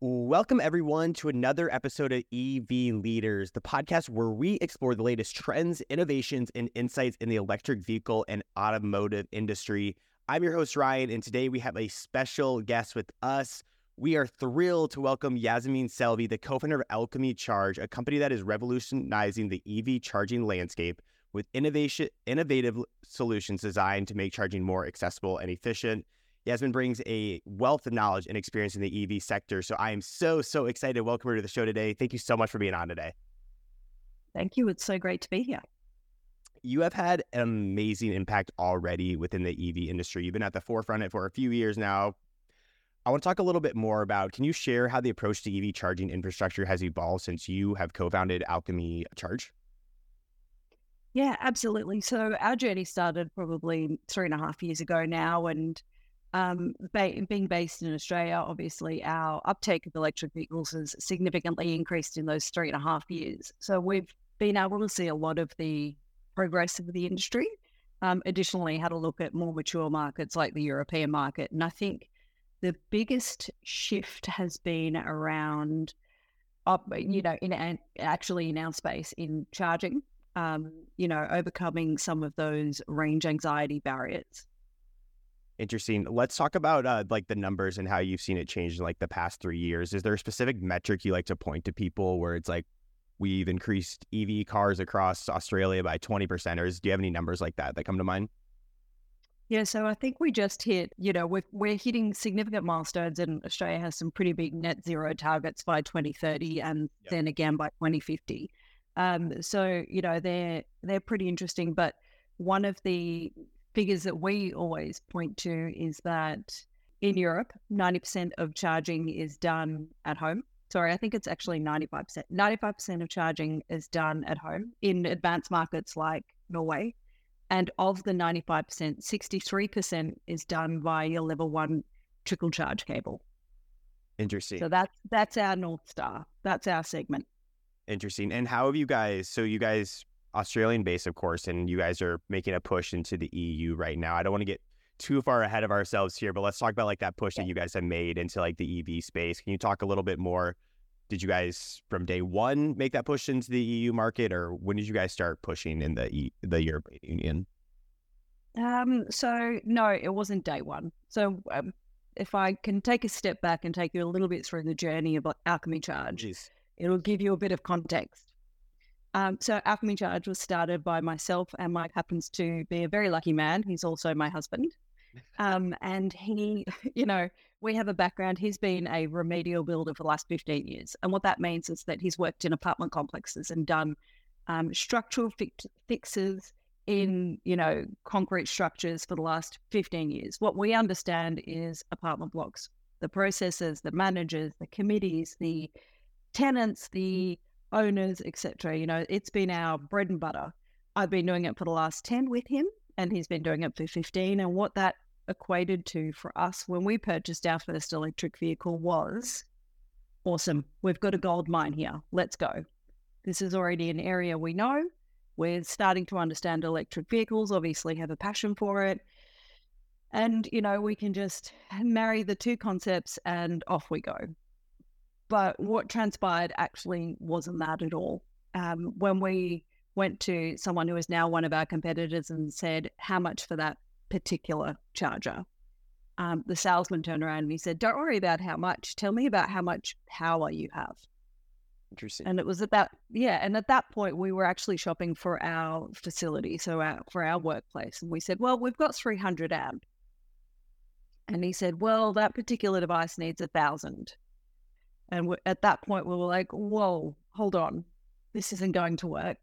Welcome, everyone, to another episode of EV Leaders, the podcast where we explore the latest trends, innovations, and insights in the electric vehicle and automotive industry. I'm your host, Ryan, and today we have a special guest with us. We are thrilled to welcome Yasmin Selvi, the co-founder of Alchemy Charge, a company that is revolutionizing the EV charging landscape with innovative solutions designed to make charging more accessible and efficient. Yasmin brings a wealth of knowledge and experience in the EV sector. So I am so excited to welcome her to the show today. Thank you so much for being on today. Thank you. It's so great to be here. You have had an amazing impact already within the EV industry. You've been at the forefront of it for a few years now. I want to talk a little bit more about, can you share how the approach to EV charging infrastructure has evolved since you have co-founded Alchemy Charge? Yeah, absolutely. So our journey started probably 3.5 years ago now, and being based in Australia, obviously our uptake of electric vehicles has significantly increased in those 3.5 years. So we've been able to see a lot of the progress of the industry. Additionally, had a look at more mature markets like the European market. And I think the biggest shift has been around, in our space in charging, overcoming some of those range anxiety barriers. Interesting. Let's talk about the numbers and how you've seen it change in the past 3 years. Is there a specific metric you like to point to people where it's like, we've increased EV cars across Australia by 20%, or do you have any numbers like that come to mind? Yeah, so I think we just hit, we're hitting significant milestones, and Australia has some pretty big net zero targets by 2030 and then again by 2050. So, they're pretty interesting. But one of the figures that we always point to is that in Europe, 90% of charging is done at home. Sorry, I think it's actually 95%. 95% of charging is done at home in advanced markets like Norway. And of the 95%, 63% is done via your level 1 trickle charge cable. Interesting. So that's our North Star. That's our segment. Interesting. And how have you guys, Australian based, of course, and you guys are making a push into the EU right now. I don't want to get too far ahead of ourselves here, but let's talk about that push that you guys have made into the EV space. Can you talk a little bit more? Did you guys from day one make that push into the EU market, or when did you guys start pushing in the European Union? So no, it wasn't day one. So if I can take a step back and take you a little bit through the journey of Alchemy Charge, it'll give you a bit of context. So Alchemy Charge was started by myself, and Mike happens to be a very lucky man. He's also my husband. And he, we have a background. He's been a remedial builder for the last 15 years. And what that means is that he's worked in apartment complexes and done structural fixes in, concrete structures for the last 15 years. What we understand is apartment blocks, the processes, the managers, the committees, the tenants, the owners, etc. It's been our bread and butter. I've been doing it for the last 10 with him, and he's been doing it for 15. And what that equated to for us when we purchased our first electric vehicle was, awesome, we've got a gold mine here. Let's go. This is already an area we know. We're starting to understand electric vehicles, obviously have a passion for it. And, we can just marry the two concepts and off we go. But what transpired actually wasn't that at all. When we went to someone who is now one of our competitors and said, how much for that particular charger? The salesman turned around and he said, don't worry about how much. Tell me about how much power you have. Interesting. And it was at that point, we were actually shopping for our facility, for our workplace. And we said, well, we've got 300 amp. And he said, well, that particular device needs 1,000. And at that point, we were like, whoa, hold on. This isn't going to work.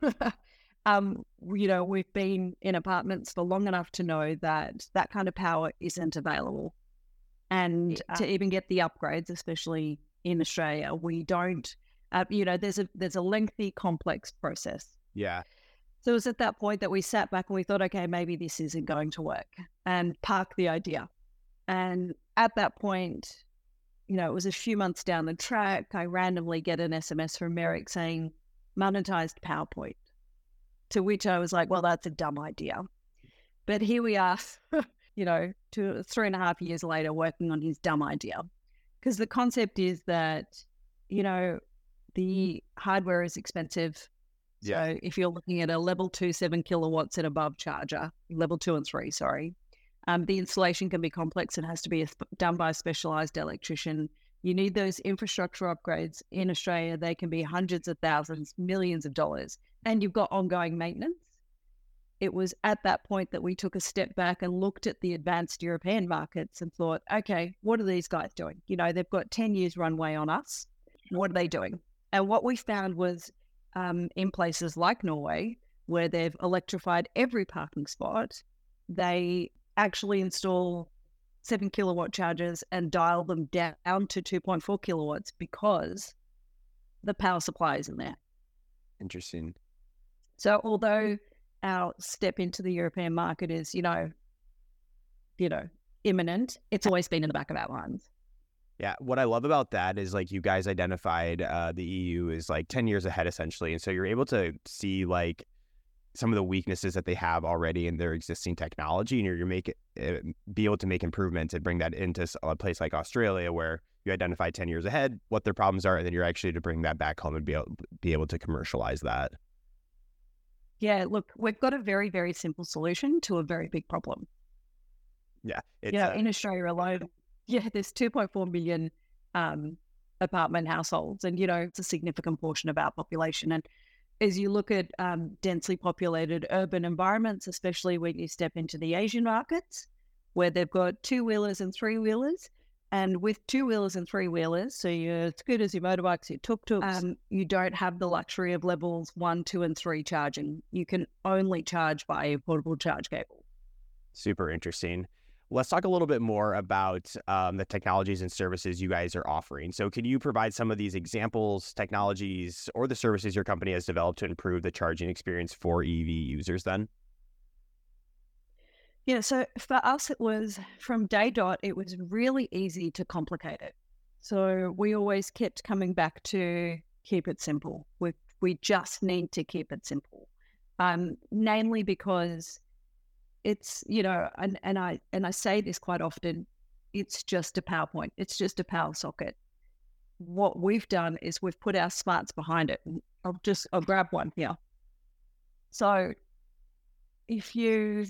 We've been in apartments for long enough to know that that kind of power isn't available. And to even get the upgrades, especially in Australia, we don't, there's a lengthy, complex process. Yeah. So it was at that point that we sat back and we thought, okay, maybe this isn't going to work, and park the idea. And at that point, it was a few months down the track, I randomly get an SMS from Merrick saying, monetized PowerPoint, to which I was like, well, that's a dumb idea. But here we are, 3.5 years later, working on his dumb idea. Because the concept is that, the hardware is expensive. Yeah. So if you're looking at a level 2, 7 kilowatts and above charger, level 2 and 3, sorry, the installation can be complex and has to be done by a specialized electrician. You need those infrastructure upgrades. In Australia, they can be hundreds of thousands, millions of dollars, and you've got ongoing maintenance. It was at that point that we took a step back and looked at the advanced European markets and thought, okay, what are these guys doing? They've got 10 years runway on us. What are they doing? And what we found was in places like Norway, where they've electrified every parking spot, they actually install 7 kilowatt chargers and dial them down to 2.4 kilowatts because the power supply is in there. Interesting. So although our step into the European market is, imminent, it's always been in the back of our minds. Yeah. What I love about that is like you guys identified the EU is like 10 years ahead essentially. And so you're able to see like some of the weaknesses that they have already in their existing technology, and be able to make improvements and bring that into a place like Australia where you identify 10 years ahead what their problems are, and then you're actually to bring that back home and be able to commercialize that. Yeah, look, we've got a very, very simple solution to a very big problem. Yeah. In Australia alone, there's 2.4 million apartment households, and, it's a significant portion of our population. And as you look at densely populated urban environments, especially when you step into the Asian markets, where they've got 2-wheelers and 3-wheelers, and with 2-wheelers and 3-wheelers, so your scooters, your motorbikes, your tuk-tuks, you don't have the luxury of levels 1, 2, and 3 charging. You can only charge by a portable charge cable. Super interesting. Let's talk a little bit more about the technologies and services you guys are offering. So can you provide some of these examples, technologies, or the services your company has developed to improve the charging experience for EV users then? Yeah, so for us, it was from day dot, it was really easy to complicate it. So we always kept coming back to keep it simple. We just need to keep it simple, namely because it's, and I say this quite often, it's just a PowerPoint. It's just a power socket. What we've done is we've put our smarts behind it. I'll grab one here. So if you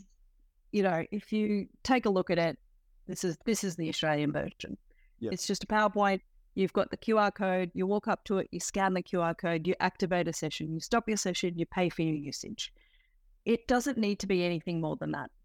take a look at it, this is the Australian version. Yep. It's just a PowerPoint. You've got the QR code. You walk up to it, you scan the QR code, you activate a session, you stop your session, you pay for your usage. It doesn't need to be anything more than that.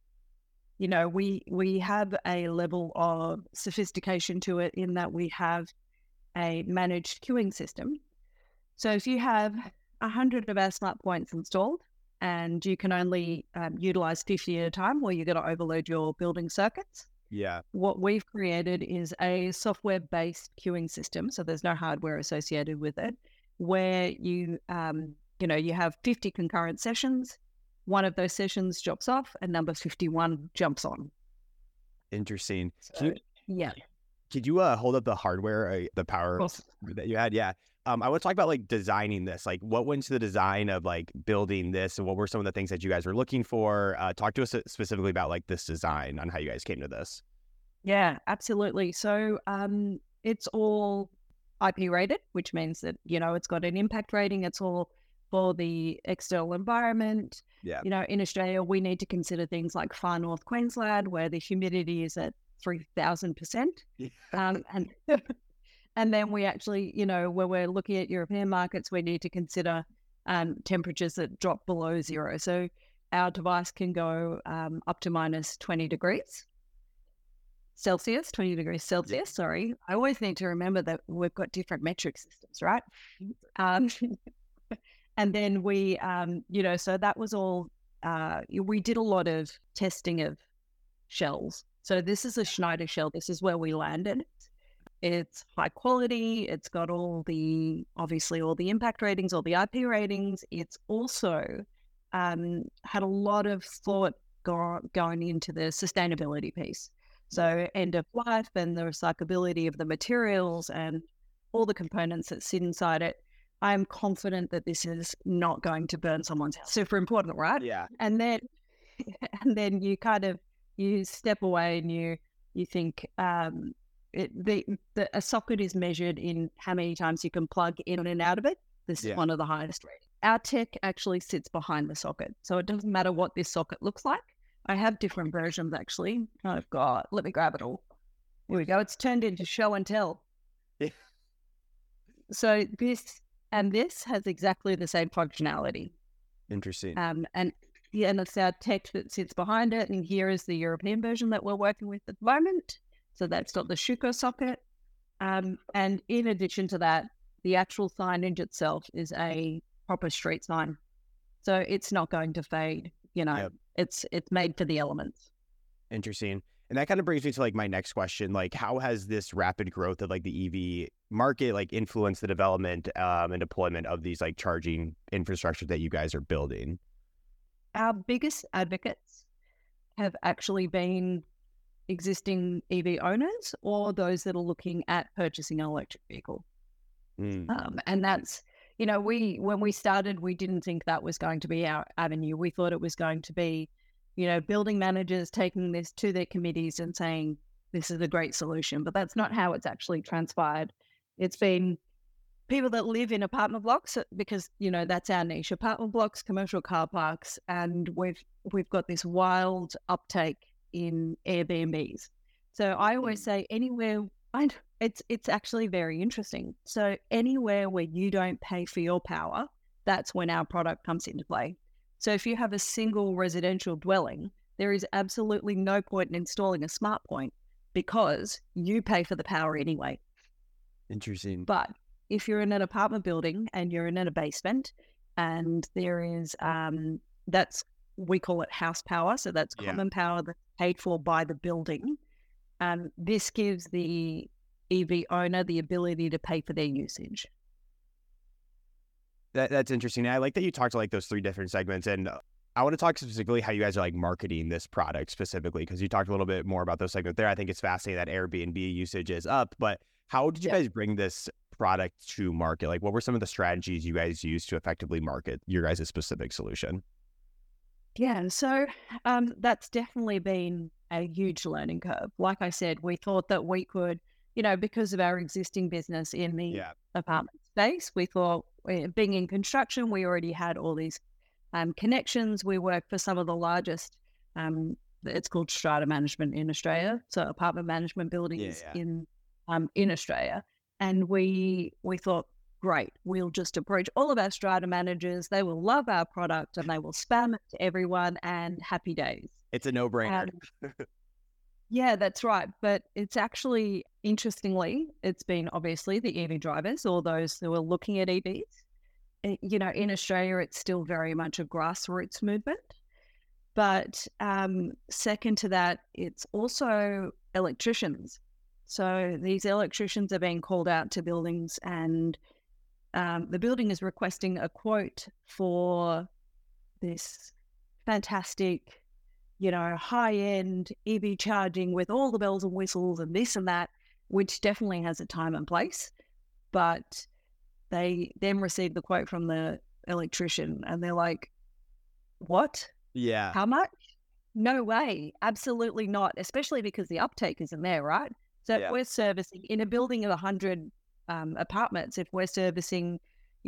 We have a level of sophistication to it in that we have a managed queuing system. So if you have 100 of our smart points installed and you can only utilize 50 at a time, or you're going to overload your building circuits. Yeah. What we've created is a software-based queuing system, so there's no hardware associated with it, where you have 50 concurrent sessions. One of those sessions drops off and number 51 jumps on. Interesting. So, yeah. Could you hold up the hardware, the power that you had? Yeah. I want to talk about like designing this. Like what went into the design of like building this, and what were some of the things that you guys were looking for? Talk to us specifically about like this design, on how you guys came to this. Yeah, absolutely. So it's all IP rated, which means that, it's got an impact rating. It's all for the external environment. Yeah. In Australia, we need to consider things like far north Queensland, where the humidity is at 3,000%. Yeah. And then we actually, where we're looking at European markets, we need to consider temperatures that drop below zero. So our device can go up to minus 20 degrees Celsius, 20 degrees Celsius, sorry. I always need to remember that we've got different metric systems, right? And then we, so that was all, we did a lot of testing of shells. So this is a Schneider shell. This is where we landed. It's high quality. It's got obviously all the impact ratings, all the IP ratings. It's also had a lot of thought going into the sustainability piece. So end of life and the recyclability of the materials and all the components that sit inside it. I'm confident that this is not going to burn someone's house. Super important, right? Yeah. And then you step away and you think, a socket is measured in how many times you can plug in and out of it. This is one of the highest rated. Our tech actually sits behind the socket. So it doesn't matter what this socket looks like. I have different versions actually. Let me grab it all. Here we go. It's turned into show and tell. Yeah. So this has exactly the same functionality. Interesting. And it's our tech that sits behind it. And here is the European version that we're working with at the moment. So that's got the Schuko socket. And in addition to that, the actual signage itself is a proper street sign. So it's not going to fade, It's made for the elements. Interesting. And that kind of brings me to like my next question. Like, how has this rapid growth of like the EV market like influenced the development and deployment of these like charging infrastructure that you guys are building? Our biggest advocates have actually been existing EV owners or those that are looking at purchasing an electric vehicle. And that's, when we started, we didn't think that was going to be our avenue. We thought it was going to be, building managers taking this to their committees and saying, this is a great solution. But that's not how it's actually transpired. It's been people that live in apartment blocks because, that's our niche, apartment blocks, commercial car parks. And we've got this wild uptake in Airbnbs. So I always say anywhere, it's actually very interesting. So anywhere where you don't pay for your power, that's when our product comes into play. So if you have a single residential dwelling, there is absolutely no point in installing a smart point because you pay for the power anyway. Interesting. But if you're in an apartment building and you're in a basement and there is, we call it house power. So that's common power that's paid for by the building. This gives the EV owner the ability to pay for their usage. That's interesting. I like that you talked to like those three different segments, and I want to talk specifically how you guys are like marketing this product specifically, because you talked a little bit more about those segments there. I think it's fascinating that Airbnb usage is up, but how did you guys bring this product to market? Like, what were some of the strategies you guys used to effectively market your guys' specific solution? Yeah, so that's definitely been a huge learning curve. Like I said, we thought that we could, because of our existing business in the apartment space, we thought being in construction, we already had all these connections. We work for some of the largest, it's called strata management in Australia, so apartment management buildings in Australia. And we thought, great, we'll just approach all of our strata managers. They will love our product and they will spam it to everyone and happy days. It's a no-brainer. Yeah, that's right. But it's actually, interestingly, it's been obviously the EV drivers or those who are looking at EVs. In Australia, it's still very much a grassroots movement. But second to that, it's also electricians. So these electricians are being called out to buildings and the building is requesting a quote for this fantastic, high-end EV charging with all the bells and whistles and this and that, which definitely has a time and place. But they then receive the quote from the electrician and they're like, what? Yeah. How much? No way. Absolutely not, especially because the uptake isn't there, right? So if we're servicing in a building of 100 apartments, if we're servicing,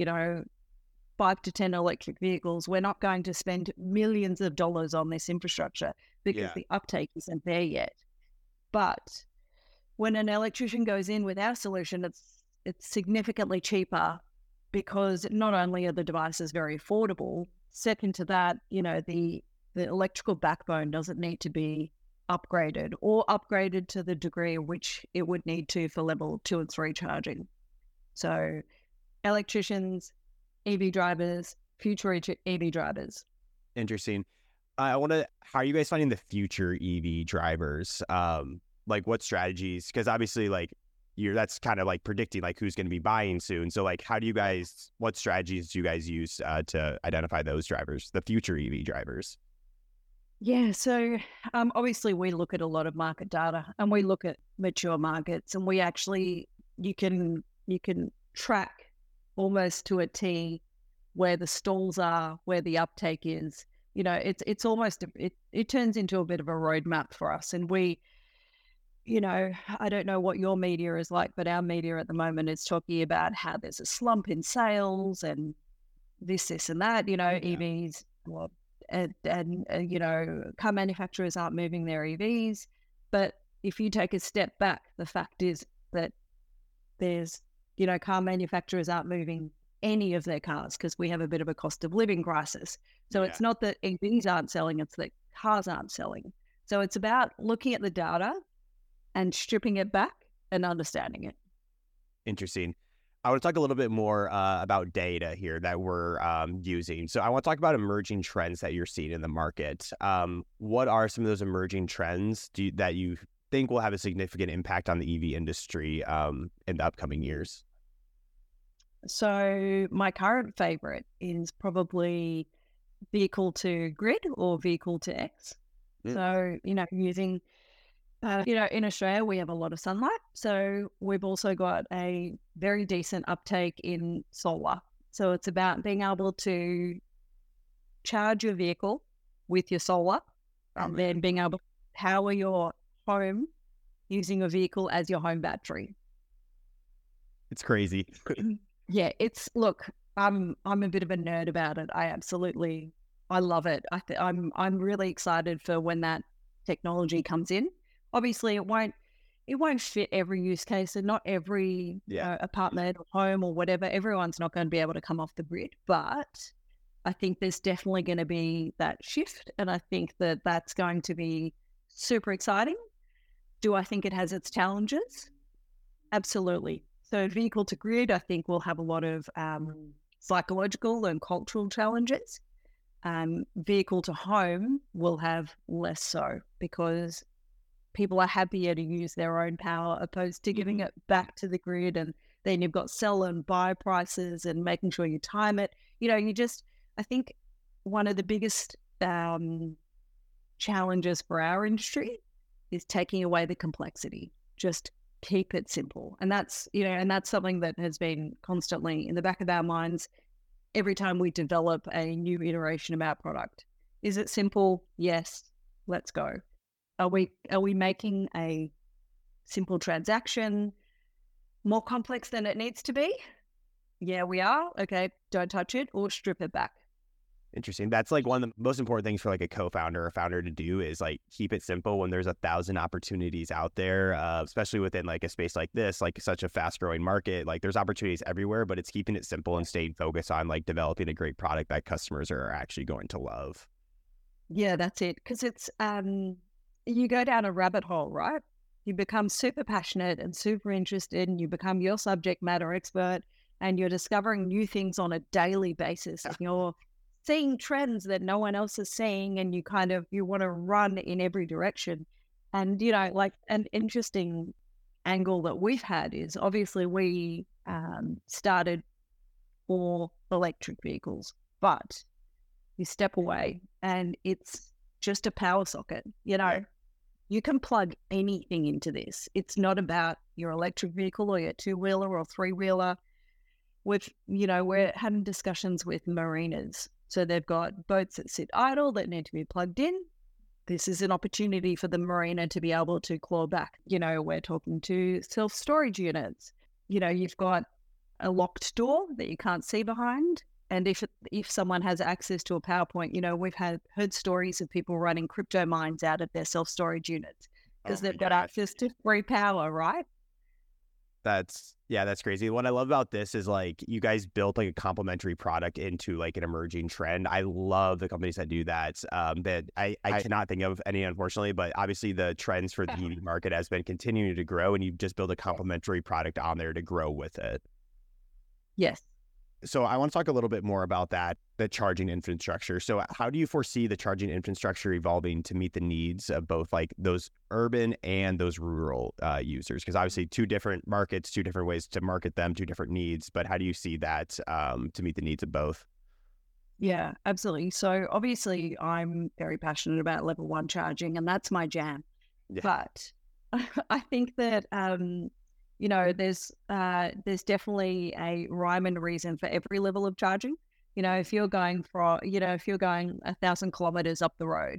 5 to 10 electric vehicles, we're not going to spend millions of dollars on this infrastructure because the uptake isn't there yet. But when an electrician goes in with our solution, it's significantly cheaper because not only are the devices very affordable, second to that, the electrical backbone doesn't need to be upgraded or upgraded to the degree in which it would need to for level 2 and 3 charging. So electricians, EV drivers, future EV drivers. Interesting. How are you guys finding the future EV drivers? Like what strategies? Because obviously like that's kind of like predicting like who's going to be buying soon. So like what strategies do you guys use to identify those drivers, the future EV drivers? Yeah, so obviously we look at a lot of market data and we look at mature markets and we actually, you can track almost to a T where the stalls are, where the uptake is. It's almost, it turns into a bit of a roadmap for us. And I don't know what your media is like, but our media at the moment is talking about how there's a slump in sales and this, and that, EVs, well, and car manufacturers aren't moving their EVs. But if you take a step back, the fact is that there's, car manufacturers aren't moving any of their cars because we have a bit of a cost of living crisis. So it's not that EVs aren't selling, it's that cars aren't selling. So it's about looking at the data and stripping it back and understanding it. Interesting. I want to talk a little bit more about data here that we're using. So I want to talk about emerging trends that you're seeing in the market. What are some of those emerging trends that you think will have a significant impact on the EV industry in the upcoming years? So my current favorite is probably vehicle to grid or vehicle to X. So, using... in Australia, we have a lot of sunlight. So we've also got a very decent uptake in solar. So it's about being able to charge your vehicle with your solar and then being able to power your home using your vehicle as your home battery. It's crazy. Yeah, look, I'm a bit of a nerd about it. I love it. I'm really excited for when that technology comes in. Obviously, it won't fit every use case, and not every apartment or home or whatever. Everyone's not going to be able to come off the grid, but I think there's definitely going to be that shift, and I think that that's going to be super exciting. Do I think it has its challenges? Absolutely. So vehicle to grid, I think, will have a lot of psychological and cultural challenges. Vehicle to home will have less so because people are happier to use their own power opposed to giving it back to the grid. And then you've got sell and buy prices and making sure you time it. I think one of the biggest challenges for our industry is taking away the complexity. Just keep it simple. And that's something that has been constantly in the back of our minds every time we develop a new iteration of our product. Is it simple? Yes. Let's go. Are we making a simple transaction more complex than it needs to be? Yeah, we are. Okay, don't touch it or strip it back. Interesting. That's like one of the most important things for like a co-founder or founder to do is like keep it simple when there's 1,000 opportunities out there, especially within like a space like this, like such a fast growing market. Like there's opportunities everywhere, but it's keeping it simple and staying focused on like developing a great product that customers are actually going to love. Yeah, that's it. Because it's you go down a rabbit hole, right? You become super passionate and super interested, and you become your subject matter expert, and you're discovering new things on a daily basis. And you're seeing trends that no one else is seeing, and you want to run in every direction. And, like an interesting angle that we've had is obviously we started for electric vehicles, but you step away and it's just a power socket. You can plug anything into this. It's not about your electric vehicle or your two-wheeler or three-wheeler. We're having discussions with marinas. So they've got boats that sit idle that need to be plugged in. This is an opportunity for the marina to be able to claw back. We're talking to self-storage units. You've got a locked door that you can't see behind. And if someone has access to a PowerPoint, we've heard stories of people running crypto mines out of their self-storage units because they've got access to free power, right? That's crazy. What I love about this is like you guys built like a complementary product into like an emerging trend. I love the companies that do that. That I cannot think of any, unfortunately, but obviously the trends for the EV market has been continuing to grow, and you've just built a complementary product on there to grow with it. Yes. So I want to talk a little bit more about that, the charging infrastructure. So how do you foresee the charging infrastructure evolving to meet the needs of both like those urban and those rural users? Because obviously 2 different markets, 2 different ways to market them, 2 different needs. But how do you see that to meet the needs of both? Yeah, absolutely. So obviously I'm very passionate about level 1 charging, and that's my jam. Yeah. But I think that there's definitely a rhyme and reason for every level of charging. If you're going 1,000 kilometers up the road,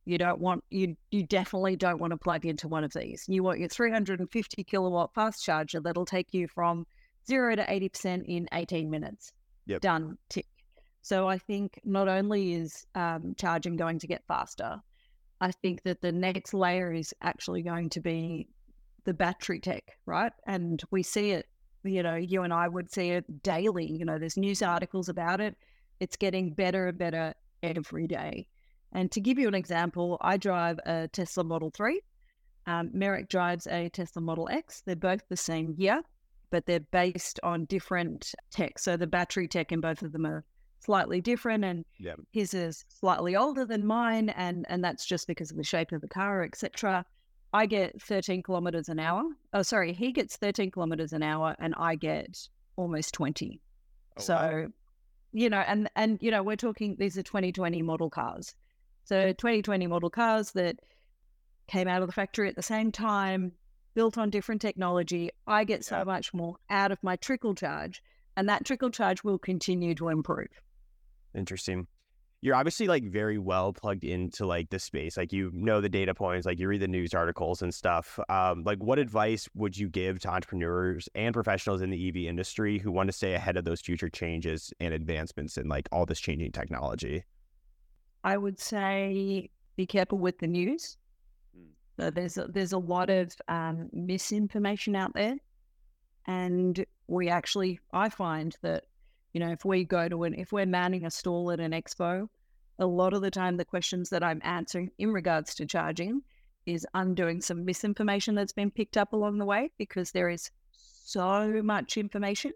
You definitely don't want to plug into one of these. You want your 350 kilowatt fast charger that'll take you from 0 to 80% in 18 minutes. Yep. Done. Tick. So I think not only is charging going to get faster, I think that the next layer is actually going to be the battery tech, right? And we see it, you and I would see it daily. There's news articles about it. It's getting better and better every day. And to give you an example, I drive a Tesla Model 3. Merrick drives a Tesla Model X. They're both the same year, but they're based on different tech. So the battery tech in both of them are slightly different, and his is slightly older than mine, and that's just because of the shape of the car, etc. I get 13 kilometers an hour. Oh, sorry, he gets 13 kilometers an hour, and I get almost 20. Oh, so, wow. And we're talking, these are 2020 model cars. So 2020 model cars that came out of the factory at the same time, built on different technology. I get so much more out of my trickle charge, and that trickle charge will continue to improve. Interesting. You're obviously like very well plugged into like the space. Like, the data points, like you read the news articles and stuff. Like, what advice would you give to entrepreneurs and professionals in the EV industry who want to stay ahead of those future changes and advancements in like all this changing technology? I would say be careful with the news. So there's a lot of misinformation out there, and I find that if we're manning a stall at an expo, a lot of the time the questions that I'm answering in regards to charging is undoing some misinformation that's been picked up along the way, because there is so much information.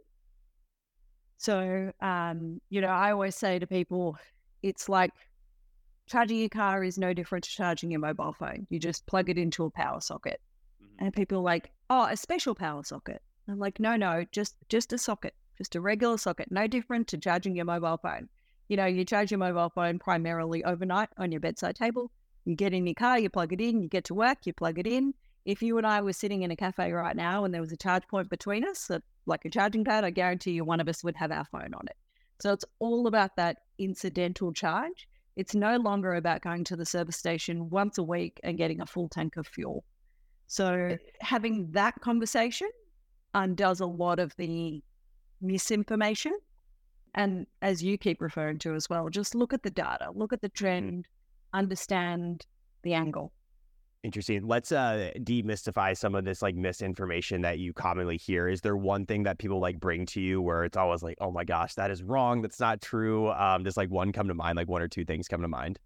So I always say to people, it's like charging your car is no different to charging your mobile phone. You just plug it into a power socket. Mm-hmm. And people are like, oh, a special power socket. I'm like, no, just a socket, just a regular socket, no different to charging your mobile phone. You charge your mobile phone primarily overnight on your bedside table. You get in your car, you plug it in, you get to work, you plug it in. If you and I were sitting in a cafe right now and there was a charge point between us, like a charging pad, I guarantee you one of us would have our phone on it. So it's all about that incidental charge. It's no longer about going to the service station once a week and getting a full tank of fuel. So having that conversation undoes a lot of the misinformation. And as you keep referring to as well, just look at the data, look at the trend, understand the angle. Interesting. Let's demystify some of this like misinformation that you commonly hear. Is there one thing that people like bring to you where it's always like, oh my gosh, that is wrong, that's not true? Does like one come to mind, like one or two things come to mind?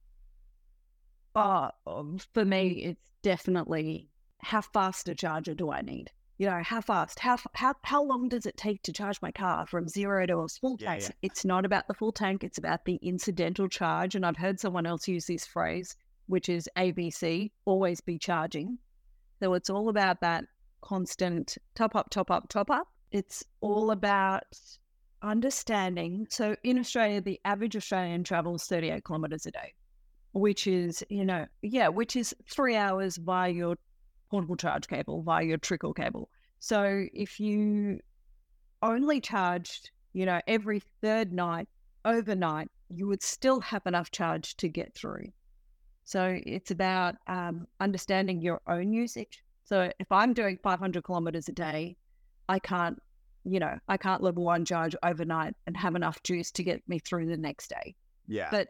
For me, it's definitely how fast a charger do I need? How fast? How long does it take to charge my car from 0 to a full tank? Yeah. It's not about the full tank. It's about the incidental charge. And I've heard someone else use this phrase, which is ABC, always be charging. So it's all about that constant top up. It's all about understanding. So in Australia, the average Australian travels 38 kilometres a day, which is, which is 3 hours via your portable charge cable, via your trickle cable. So if you only charged, every third night, overnight, you would still have enough charge to get through. So it's about understanding your own usage. So if I'm doing 500 kilometers a day, I can't level one charge overnight and have enough juice to get me through the next day. Yeah. But,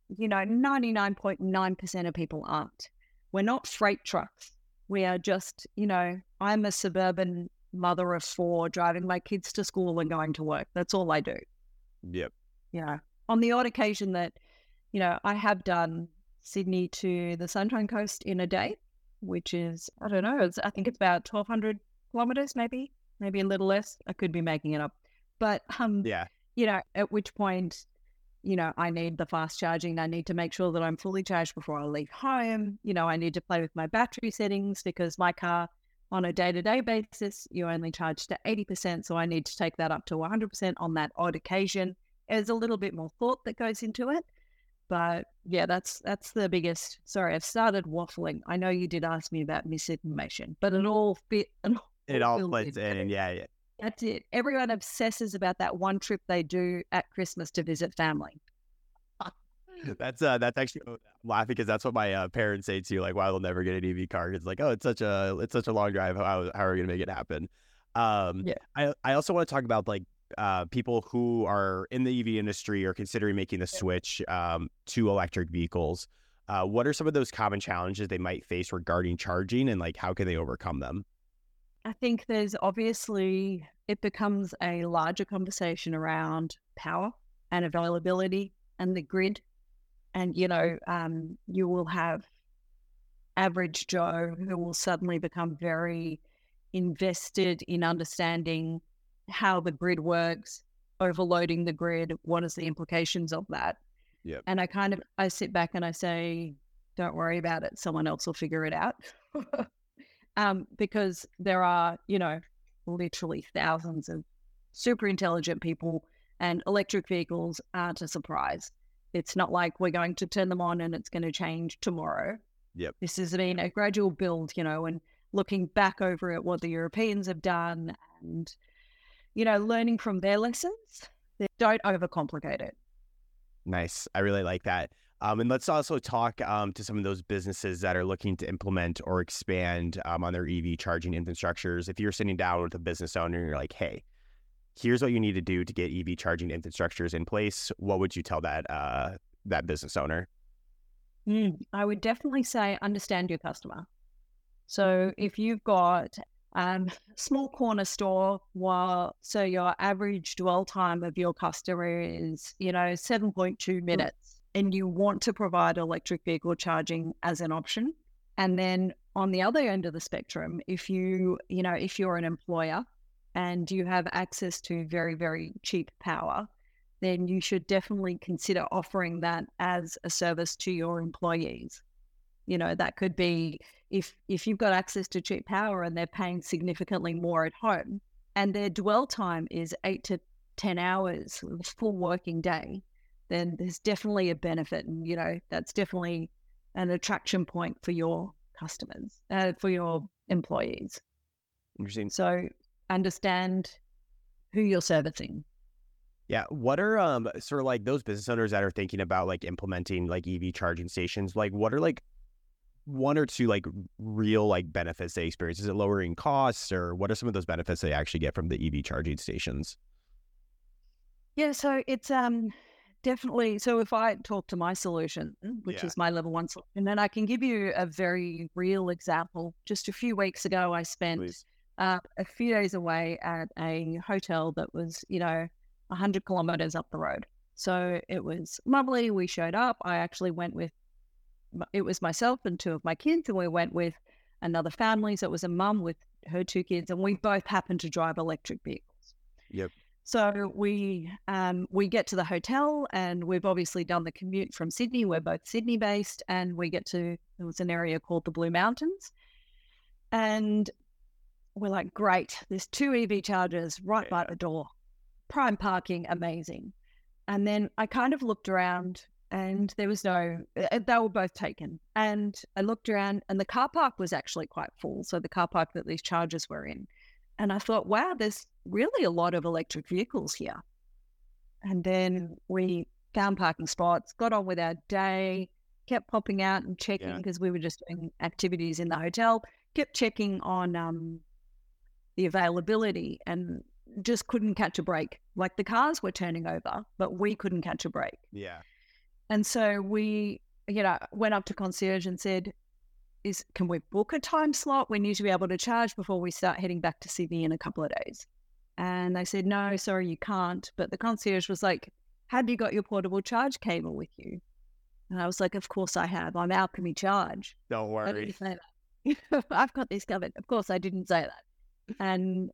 99.9% of people aren't. We're not freight trucks. We are just, I'm a suburban mother of 4 driving my kids to school and going to work. That's all I do. Yep. On the odd occasion that, I have done Sydney to the Sunshine Coast in a day, which is, I don't know, I think it's about 1,200 kilometers, maybe a little less. I could be making it up. But, at which point, I need the fast charging. I need to make sure that I'm fully charged before I leave home. I need to play with my battery settings because my car on a day-to-day basis, you only charge to 80%. So I need to take that up to 100% on that odd occasion. There's a little bit more thought that goes into it. But yeah, that's the biggest. Sorry, I've started waffling. I know you did ask me about misinformation, but it all fit. It all fits in. Yeah. That's it. Everyone obsesses about that one trip they do at Christmas to visit family. That's actually I'm laughing because that's what my parents say too. Like, why they'll never get an EV car? It's like, oh, it's such a long drive. How are we gonna make it happen? Yeah. I also want to talk about like people who are in the EV industry or considering making the switch to electric vehicles. What are some of those common challenges they might face regarding charging, and like how can they overcome them? I think there's obviously, it becomes a larger conversation around power and availability and the grid. And, you will have average Joe who will suddenly become very invested in understanding how the grid works, overloading the grid, what is the implications of that. Yeah. And I sit back and I say, don't worry about it. Someone else will figure it out. Because there are, literally thousands of super intelligent people, and electric vehicles aren't a surprise. It's not like we're going to turn them on and it's going to change tomorrow. Yep. This has been a gradual build, and looking back over at what the Europeans have done and, learning from their lessons, don't overcomplicate it. Nice. I really like that. And let's also talk to some of those businesses that are looking to implement or expand on their EV charging infrastructures. If you're sitting down with a business owner and you're like, hey, here's what you need to do to get EV charging infrastructures in place, what would you tell that business owner? I would definitely say understand your customer. So if you've got a small corner store, so your average dwell time of your customer is, 7.2 minutes, and you want to provide electric vehicle charging as an option. And then on the other end of the spectrum, if you're an employer and you have access to very, very cheap power, then you should definitely consider offering that as a service to your employees. That could be if you've got access to cheap power and they're paying significantly more at home and their dwell time is 8 to 10 hours, a full working day, then there's definitely a benefit. And, that's definitely an attraction point for your customers, for your employees. Interesting. So understand who you're servicing. Yeah. What are sort of like those business owners that are thinking about like implementing like EV charging stations? Like what are like one or two like real like benefits they experience? Is it lowering costs, or what are some of those benefits they actually get from the EV charging stations? Yeah, so it's definitely, so if I talk to my solution, which is my level 1 solution, then I can give you a very real example. Just a few weeks ago, I spent a few days away at a hotel that was, 100 kilometers up the road. So it was lovely. We showed up. I actually went with, it was myself and 2 of my kids, and we went with another family. So it was a mum with her 2 kids, and we both happened to drive electric vehicles. Yep. So we get to the hotel, and we've obviously done the commute from Sydney. We're both Sydney based, and we get to, it was an area called the Blue Mountains. And we're like, great, there's 2 EV chargers right by the door. Prime parking, amazing. And then I kind of looked around, and there was no, they were both taken. And I looked around, and the car park was actually quite full. So the car park that these chargers were in. And I thought, wow, there's really a lot of electric vehicles here. And then we found parking spots, got on with our day, kept popping out and checking because we were just doing activities in the hotel, kept checking on the availability, and just couldn't catch a break. Like the cars were turning over, but we couldn't catch a break. Yeah. And so we, went up to concierge and said, can we book a time slot? We need to be able to charge before we start heading back to Sydney in a couple of days. And they said, no, sorry, you can't. But the concierge was like, have you got your portable charge cable with you? And I was like, of course I have. I'm Alchemy Charge. Don't worry. I didn't say that. I've got this covered. Of course I didn't say that. And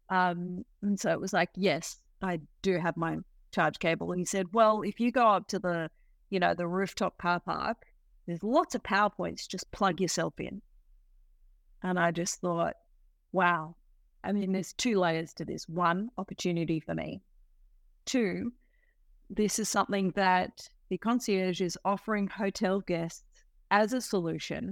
so it was like, yes, I do have my charge cable. And he said, well, if you go up to the, the rooftop car park, there's lots of power points, just plug yourself in. And I just thought, wow. I mean, there's 2 layers to this. 1, opportunity for me. 2, this is something that the concierge is offering hotel guests as a solution,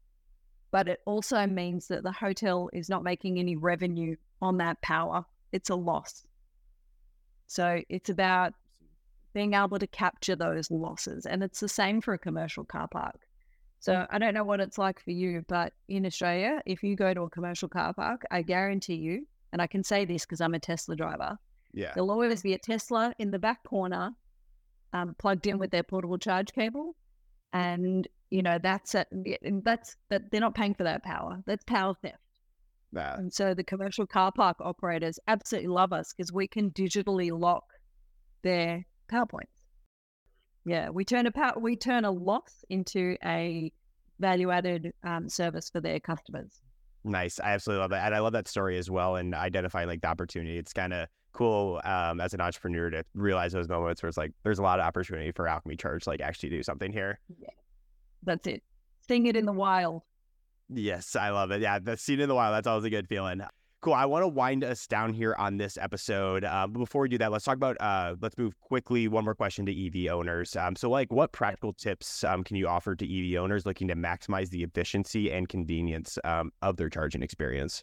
but it also means that the hotel is not making any revenue on that power. It's a loss. So it's about being able to capture those losses. And it's the same for a commercial car park. So I don't know what it's like for you, but in Australia, if you go to a commercial car park, I guarantee you, and I can say this because I'm a Tesla driver, there'll always be a Tesla in the back corner plugged in with their portable charge cable. And, you know, that's they're not paying for that power. That's power theft. And so the commercial car park operators absolutely love us because we can digitally lock their power points. Yeah, we turn a loss into a value-added service for their customers. Nice. I absolutely love that. And I love that story as well, and identifying like the opportunity. It's kind of cool as an entrepreneur to realize those moments where it's like there's a lot of opportunity for Alchemy Charge to like actually do something here. Yeah, that's it. Seeing it in the wild. Yes, I love it. Yeah, the scene in the wild, that's always a good feeling. Cool. I want to wind us down here on this episode. But before we do that, let's talk about, let's move quickly. One more question to EV owners. So like what practical tips can you offer to EV owners looking to maximize the efficiency and convenience of their charging experience?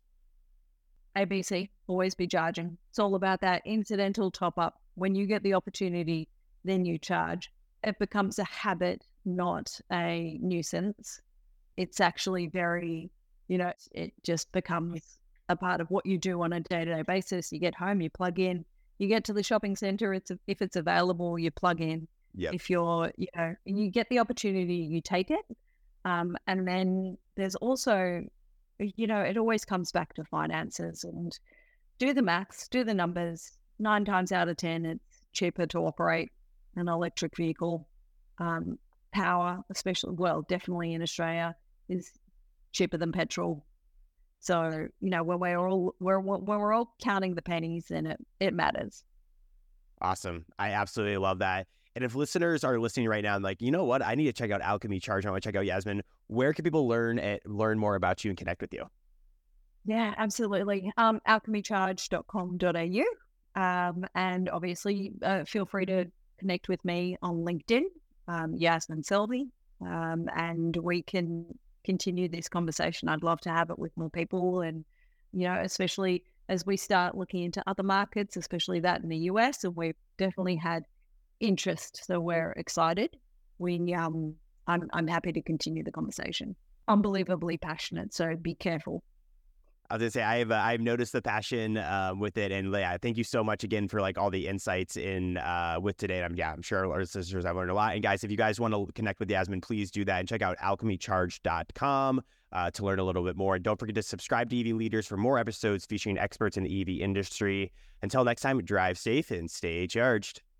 ABC, always be charging. It's all about that incidental top up. When you get the opportunity, then you charge. It becomes a habit, not a nuisance. It's actually very, you know, it just becomes a part of what you do on a day-to-day basis. You get home, you plug in, you get to the shopping center. If it's available, you plug in. Yep. If you're, you know, you get the opportunity, you take it. And then there's also, you know, it always comes back to finances and do the maths, do the numbers. 9 times out of 10, it's cheaper to operate an electric vehicle. Power, especially, well, definitely in Australia, is cheaper than petrol. So, you know, when we're all counting the pennies, then it matters. Awesome. I absolutely love that. And if listeners are listening right now and like, you know what, I need to check out Alchemy Charge, I want to check out Yasmin, where can people learn more about you and connect with you? Yeah, absolutely. alchemycharge.com.au. And obviously, feel free to connect with me on LinkedIn, Yasmin Selvey, and we can continue this conversation. I'd love to have it with more people, and, you know, especially as we start looking into other markets, especially that in the US, and we've definitely had interest, so we're excited. I'm happy to continue the conversation. Unbelievably passionate, so be careful. I was gonna say I've noticed the passion with it, and yeah, thank you so much again for like all the insights in with today. I'm sure our sisters have learned a lot. And guys, if you guys want to connect with Yasmin, please do that and check out alchemycharge.com to learn a little bit more. And don't forget to subscribe to EV Leaders for more episodes featuring experts in the EV industry. Until next time, drive safe and stay charged.